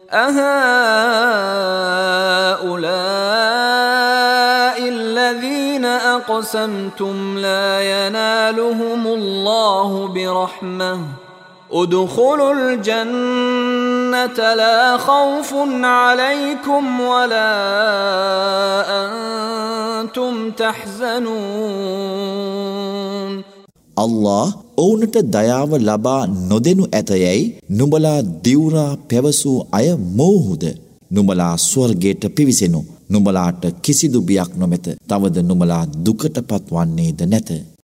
أهؤلاء الذين أقسمتم لا ينالهم الله برحمة ادخلوا الجنة لا خوف عليكم ولا أنتم تحزنون Allah ඔවුන්ට දයාව ලබා නොදෙනු ඇතයයි නුඹලා දිවුරා පැවසූ අය මෝහුද නුඹලා ස්වර්ගයට පිවිසෙනු නුඹලාට කිසිදු බියක් නොමැත තවද නුඹලා දුකටපත් වන්නේද නැත